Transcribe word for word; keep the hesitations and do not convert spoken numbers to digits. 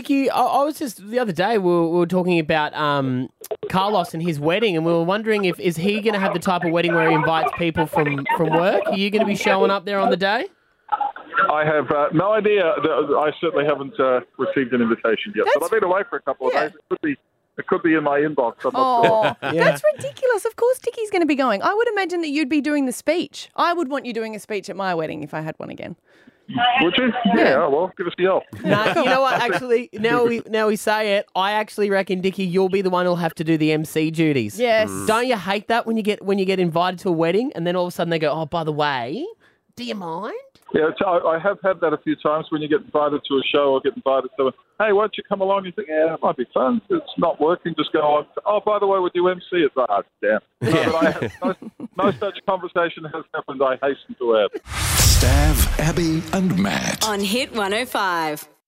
Dickie, I, I was just, the other day, we were, we were talking about um, Carlos and his wedding, and we were wondering if, is he going to have the type of wedding where he invites people from, from work? Are you going to be showing up there on the day? I have uh, no idea. I certainly haven't uh, received an invitation yet, That's- but I've been away for a couple of Yeah. days. It could be, it could be in my inbox. I'm not Oh, sure. Yeah. that's ridiculous. Of course Dickie's going to be going. I would imagine that you'd be doing the speech. I would want you doing a speech at my wedding if I had one again. Would you? Yeah, oh, well, give us a yell. No, you know what? Actually, now we now we say it, I actually reckon, Dickie, you'll be the one who'll have to do the M C duties. Yes. Don't you hate that when you get when you get invited to a wedding and then all of a sudden they go, oh, by the way, do you mind? Yeah, so I, I have had that a few times when you get invited to a show or get invited to, hey, why don't you come along? You think, yeah, it might be fun. It's not working. Just go on. Oh, by the way, would you M C it? Ah, damn. No, but I have, no, no such conversation has happened, I hasten to add. Stav, Abby and Matt. On Hit one oh five.